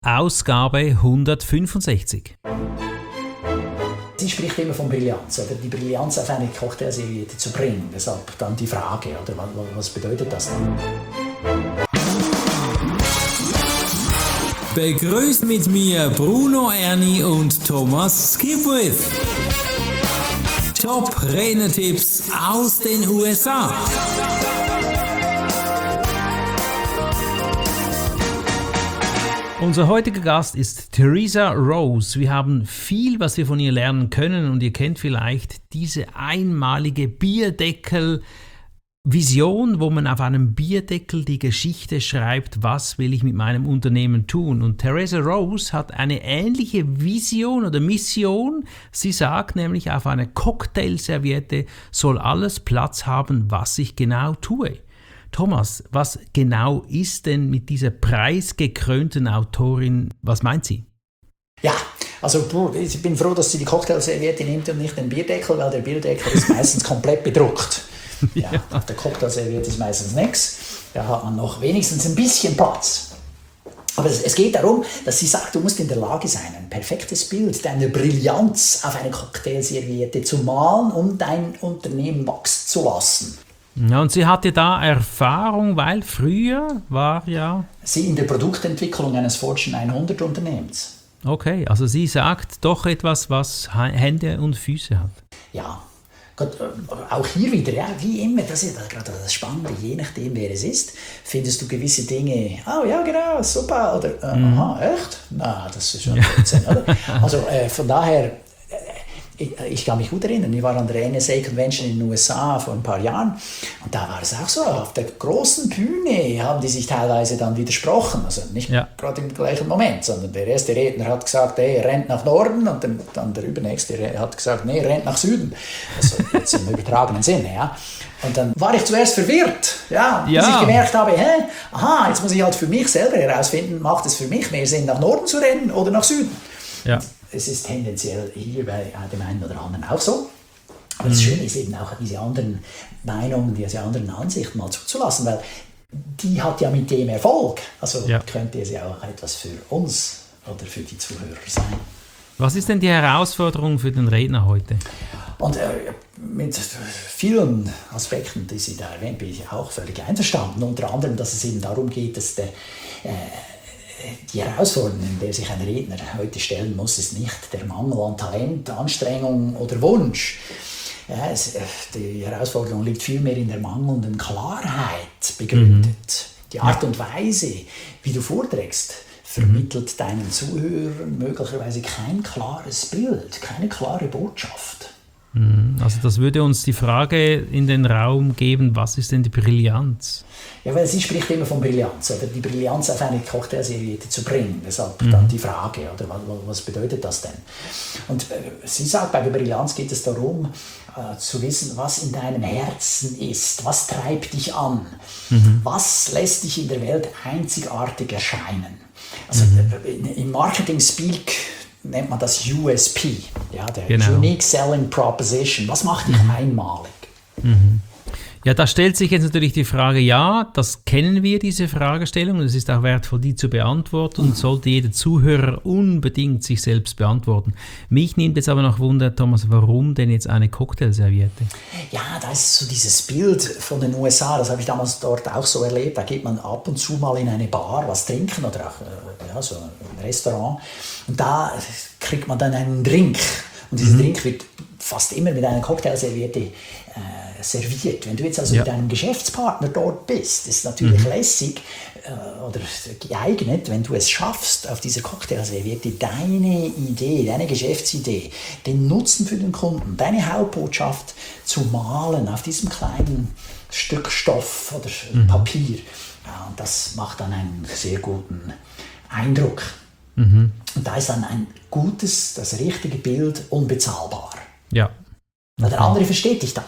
Ausgabe 165. Sie spricht immer von Brillanz, oder die Brillanz auf eine Cocktailserviette zu bringen. Deshalb dann die Frage, oder was bedeutet das dann? Begrüßt mit mir Bruno Erni und Thomas Skipwith. Top Renner-Tipps aus den USA. Unser heutiger Gast ist Teresa Rose. Wir haben viel, was wir von ihr lernen können, und ihr kennt vielleicht diese einmalige Bierdeckel-Vision, wo man auf einem Bierdeckel die Geschichte schreibt, was will ich mit meinem Unternehmen tun. Und Teresa Rose hat eine ähnliche Vision oder Mission. Sie sagt nämlich, auf einer Cocktailserviette soll alles Platz haben, was ich genau tue. Thomas, was genau ist denn mit dieser preisgekrönten Autorin, was meint sie? Ja, also ich bin froh, dass sie die Cocktailserviette nimmt und nicht den Bierdeckel, weil der Bierdeckel ist meistens komplett bedruckt. Ja, auf der Cocktailserviette ist meistens nichts, da hat man noch wenigstens ein bisschen Platz. Aber es geht darum, dass sie sagt, du musst in der Lage sein, ein perfektes Bild deiner Brillanz auf eine Cocktailserviette zu malen, um dein Unternehmen wachsen zu lassen. Ja, und sie hatte da Erfahrung, weil früher war ja... Sie in der Produktentwicklung eines Fortune 100 Unternehmens. Okay, also sie sagt doch etwas, was Hände und Füße hat. Ja, auch hier wieder, ja, wie immer, das ist gerade das Spannende, je nachdem wer es ist, findest du gewisse Dinge, oh ja genau, super, oder aha, echt? Na, das ist schon ein Blödsinn, oder? Also von daher... Ich kann mich gut erinnern, ich war an der NSA Convention in den USA vor ein paar Jahren und da war es auch so, auf der großen Bühne haben die sich teilweise dann widersprochen, also nicht gerade im gleichen Moment, sondern der erste Redner hat gesagt, hey, rennt nach Norden, und dann der übernächste hat gesagt, nee, rennt nach Süden, also jetzt im übertragenen Sinne, ja. Und dann war ich zuerst verwirrt, bis ich gemerkt habe, jetzt muss ich halt für mich selber herausfinden, macht es für mich mehr Sinn, nach Norden zu rennen oder nach Süden? Ja. Es ist tendenziell hier bei dem einen oder anderen auch so. Aber das Schöne ist eben auch, diese anderen Meinungen, diese anderen Ansichten mal zuzulassen, weil die hat ja mit dem Erfolg. Also könnte es ja auch etwas für uns oder für die Zuhörer sein. Was ist denn die Herausforderung für den Redner heute? Und mit vielen Aspekten, die Sie da erwähnt, bin ich auch völlig einverstanden. Unter anderem, dass es eben darum geht, dass die Herausforderung, in der sich ein Redner heute stellen muss, ist nicht der Mangel an Talent, Anstrengung oder Wunsch. Die Herausforderung liegt vielmehr in der mangelnden Klarheit begründet. Die Art und Weise, wie du vorträgst, vermittelt deinen Zuhörern möglicherweise kein klares Bild, keine klare Botschaft. Also das würde uns die Frage in den Raum geben, was ist denn die Brillanz? Ja, weil sie spricht immer von Brillanz, oder die Brillanz auf eine Cocktailserviette zu bringen. Deshalb dann die Frage, oder was bedeutet das denn? Und sie sagt, bei der Brillanz geht es darum, zu wissen, was in deinem Herzen ist, was treibt dich an, was lässt dich in der Welt einzigartig erscheinen. Also im Marketing-Speak nennt man das USP, der Unique Selling Proposition. Was macht dich einmalig? Ja, da stellt sich jetzt natürlich die Frage, das kennen wir, diese Fragestellung, und es ist auch wertvoll, die zu beantworten, und sollte jeder Zuhörer unbedingt sich selbst beantworten. Mich nimmt jetzt aber noch Wunder, Thomas, warum denn jetzt eine Cocktailserviette? Ja, da ist so dieses Bild von den USA, das habe ich damals dort auch so erlebt, da geht man ab und zu mal in eine Bar was trinken oder auch so ein Restaurant, und da kriegt man dann einen Drink, und dieser Drink wird fast immer mit einer Cocktailserviette serviert. Wenn du jetzt also mit einem Geschäftspartner dort bist, ist es natürlich lässig oder geeignet, wenn du es schaffst, auf dieser Cocktailserviette deine Idee, deine Geschäftsidee, den Nutzen für den Kunden, deine Hauptbotschaft zu malen auf diesem kleinen Stück Stoff oder Papier. Ja, und das macht dann einen sehr guten Eindruck. Und da ist dann ein gutes, das richtige Bild unbezahlbar. Ja. Okay. Der andere versteht dich dann.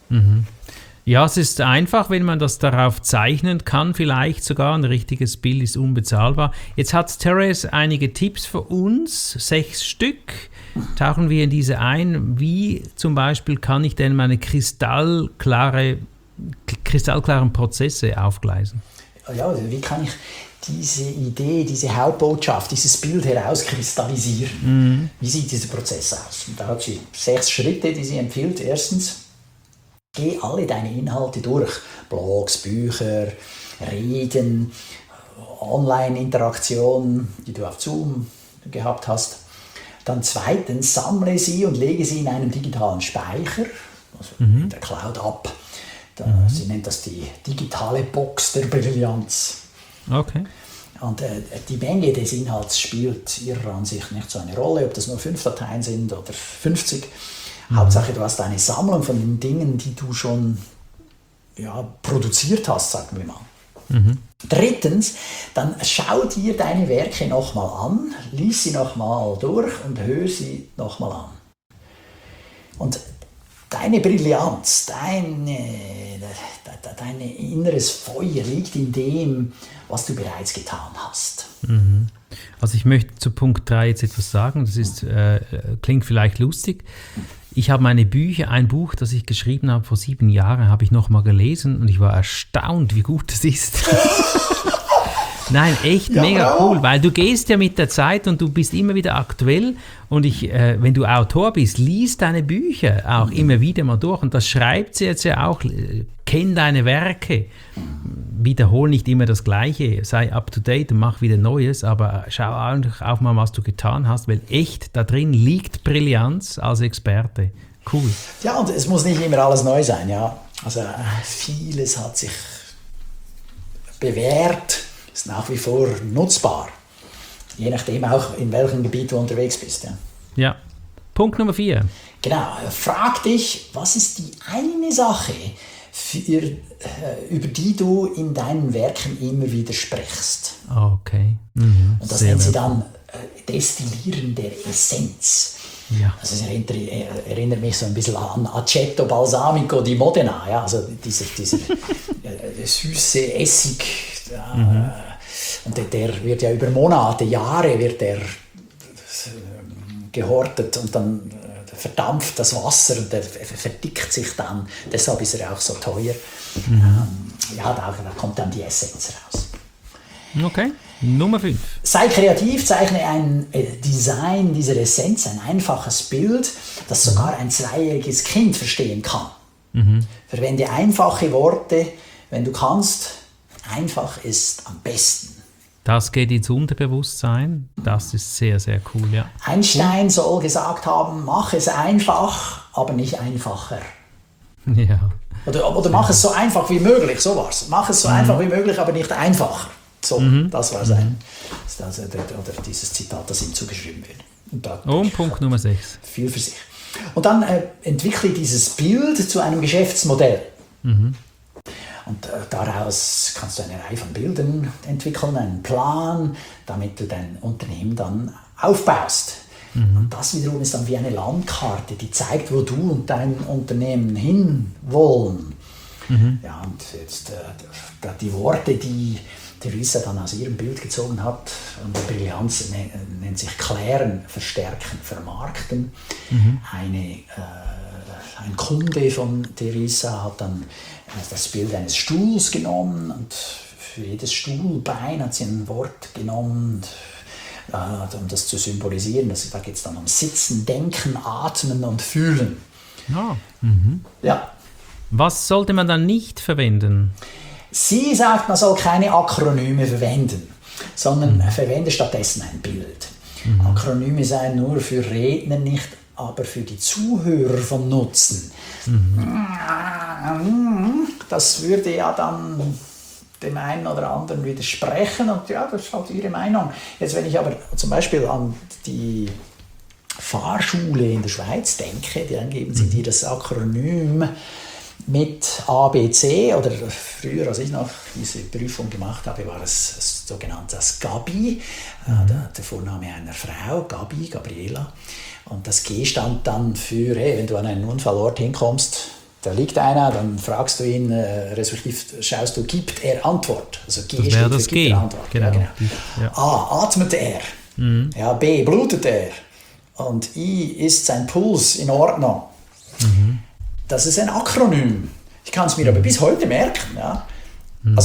Ja, es ist einfach, wenn man das darauf zeichnen kann, vielleicht sogar ein richtiges Bild ist unbezahlbar. Jetzt hat Teresa einige Tipps für uns, 6 Stück. Tauchen wir in diese ein. Wie zum Beispiel kann ich denn meine kristallklaren Prozesse aufgleisen? Ja, wie kann ich diese Idee, diese Hauptbotschaft, dieses Bild herauskristallisieren. Wie sieht dieser Prozess aus? Und da hat sie 6 Schritte, die sie empfiehlt. Erstens, geh alle deine Inhalte durch. Blogs, Bücher, Reden, Online-Interaktion, die du auf Zoom gehabt hast. Dann zweitens, sammle sie und lege sie in einem digitalen Speicher, also in der Cloud ab. Sie nennt das die digitale Box der Brillanz. Okay. Und die Menge des Inhalts spielt ihrer Ansicht nicht so eine Rolle, ob das nur 5 Dateien sind oder 50. Hauptsache, du hast eine Sammlung von den Dingen, die du schon produziert hast, sagen wir mal. Drittens, dann schau dir deine Werke nochmal an, lies sie nochmal durch und hör sie nochmal an. Und deine Brillanz, dein inneres Feuer liegt in dem, was du bereits getan hast. Also ich möchte zu Punkt 3 jetzt etwas sagen, das ist, klingt vielleicht lustig. Ich habe meine Bücher, ein Buch, das ich geschrieben habe vor 7 Jahren, habe ich nochmal gelesen und ich war erstaunt, wie gut es ist. Nein, echt mega cool, weil du gehst ja mit der Zeit und du bist immer wieder aktuell und wenn du Autor bist, liest deine Bücher auch immer wieder mal durch und das schreibt sie jetzt ja auch, kenn deine Werke, wiederhol nicht immer das Gleiche, sei up to date und mach wieder Neues, aber schau auch mal, was du getan hast, weil echt da drin liegt Brillanz als Experte. Cool. Ja, und es muss nicht immer alles neu sein, ja. Also vieles hat sich bewährt, ist nach wie vor nutzbar. Je nachdem auch, in welchem Gebiet du unterwegs bist. Ja. Punkt Nummer 4. Genau. Frag dich, was ist die eine Sache, über die du in deinen Werken immer wieder sprichst? Okay. Und das nennt sie dann Destillieren der Essenz. Ja. Also es erinnert mich so ein bisschen an Aceto Balsamico di Modena, ja? Also dieser süße Essig. Und der wird ja über Monate, Jahre wird der gehortet und dann verdampft das Wasser und der verdickt sich dann. Deshalb ist er auch so teuer. Da kommt dann die Essenz raus. Okay, Nummer 5. Sei kreativ, zeichne ein Design dieser Essenz, ein einfaches Bild, das sogar ein 2-jähriges Kind verstehen kann. Verwende einfache Worte, wenn du kannst. Einfach ist am besten. Das geht ins Unterbewusstsein. Das ist sehr, sehr cool, ja. Einstein soll gesagt haben, mach es einfach, aber nicht einfacher. Ja. Oder mach es so einfach wie möglich, so war's. Mach es so einfach wie möglich, aber nicht einfacher. So, das war sein. Oder dieses Zitat, das ihm zugeschrieben wird. Und Punkt Nummer 6. Viel für sich. Und dann entwickle dieses Bild zu einem Geschäftsmodell. Und daraus kannst du eine Reihe von Bildern entwickeln, einen Plan, damit du dein Unternehmen dann aufbaust. Und das wiederum ist dann wie eine Landkarte, die zeigt, wo du und dein Unternehmen hinwollen. Ja, und jetzt die Worte, die Theresa dann aus ihrem Bild gezogen hat, und die Brillanz nennt sich klären, verstärken, vermarkten. Ein Kunde von Theresa hat dann das Bild eines Stuhls genommen und für jedes Stuhlbein hat sie ein Wort genommen, um das zu symbolisieren. Da geht es dann um Sitzen, Denken, Atmen und Fühlen. Ja. Was sollte man dann nicht verwenden? Sie sagt, man soll keine Akronyme verwenden, sondern verwende stattdessen ein Bild. Akronyme seien nur für Redner nicht, aber für die Zuhörer von Nutzen. Das würde ja dann dem einen oder anderen widersprechen und ja, das ist halt ihre Meinung. Jetzt, wenn ich aber zum Beispiel an die Fahrschule in der Schweiz denke, dann geben sie dir das Akronym mit ABC, oder früher, als ich noch diese Prüfung gemacht habe, war es das sogenannte Gabi, der Vorname einer Frau, Gabi, Gabriela. Und das G stand dann für, hey, wenn du an einen Unfallort hinkommst, da liegt einer, dann fragst du ihn, respektive schaust du, gibt er Antwort? Also G steht für gibt er Antwort. Genau. Ja, genau. Ja. A, atmet er? Ja, B, blutet er? Und I, ist sein Puls in Ordnung? Das ist ein Akronym. Ich kann es mir aber bis heute merken. Ja? Also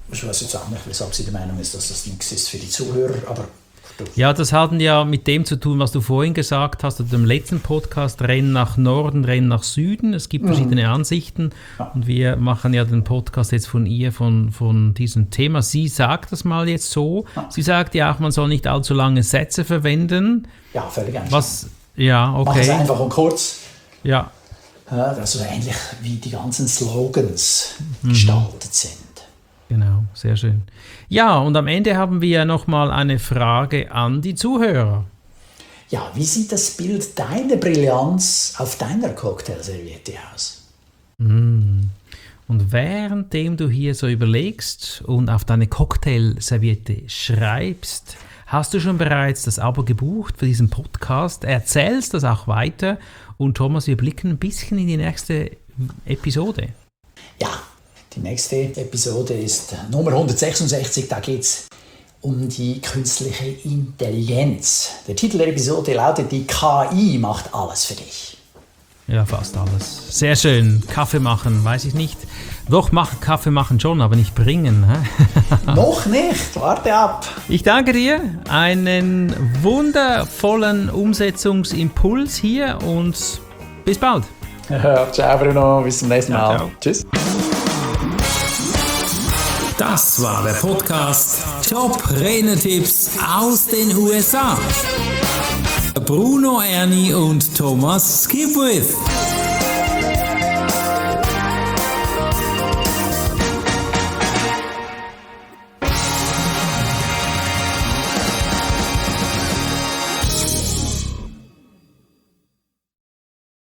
ich weiß jetzt auch nicht, weshalb sie der Meinung ist, dass das nichts ist für die Zuhörer, aber... Ja, das hat ja mit dem zu tun, was du vorhin gesagt hast, oder im letzten Podcast, Rennen nach Norden, Rennen nach Süden. Es gibt verschiedene Ansichten und wir machen ja den Podcast jetzt von ihr, von diesem Thema. Sie sagt das mal jetzt so. Sie sagt ja auch, man soll nicht allzu lange Sätze verwenden. Ja, völlig einfach. Ja, okay. Mach es einfach und kurz. Ja. Also ähnlich wie die ganzen Slogans gestaltet sind. Genau, sehr schön. Ja, und am Ende haben wir ja nochmal eine Frage an die Zuhörer. Ja, wie sieht das Bild deiner Brillanz auf deiner Cocktailserviette aus? Und währenddem du hier so überlegst und auf deine Cocktailserviette schreibst, hast du schon bereits das Abo gebucht für diesen Podcast, erzählst das auch weiter und Thomas, wir blicken ein bisschen in die nächste Episode. Ja. Die nächste Episode ist Nummer 166, da geht es um die künstliche Intelligenz. Der Titel der Episode lautet Die KI macht alles für dich. Ja, fast alles. Sehr schön. Kaffee machen, weiß ich nicht. Doch, Kaffee machen schon, aber nicht bringen. Noch nicht, warte ab. Ich danke dir. Einen wundervollen Umsetzungsimpuls hier und bis bald. Ciao Bruno, bis zum nächsten Mal. Ciao. Tschüss. Das war der Podcast Top Renner-Tipps aus den USA. Bruno Erni und Thomas Skipwith.